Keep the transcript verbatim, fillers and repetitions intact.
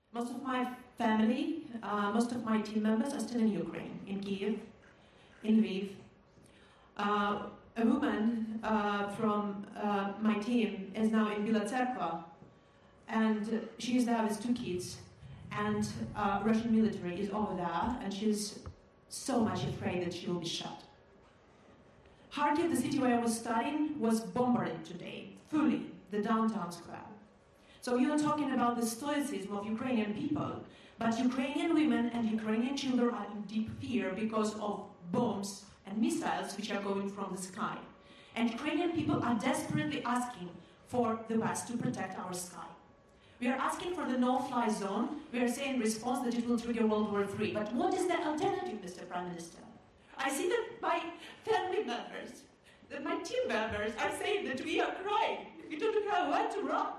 Most of my family, uh, most of my team members are still in Ukraine, in Kiev, in Lviv. Uh, a woman uh, from uh, my team is now in Bila Tserkva, and she is there with two kids, and uh, Russian military is over there, and she's so much afraid that she will be shot. Kharkiv, the city where I was studying, was bombarded today, fully, the downtown square. So you're talking about the stoicism of Ukrainian people, but Ukrainian women and Ukrainian children are in deep fear because of bombs and missiles which are going from the sky. And Ukrainian people are desperately asking for the West to protect our sky. We are asking for the no-fly zone. We are saying in response that it will trigger World War Three. But what is the alternative, Mister Prime Minister? I see that my family members, that my team members are saying that we are crying. We don't know where to run.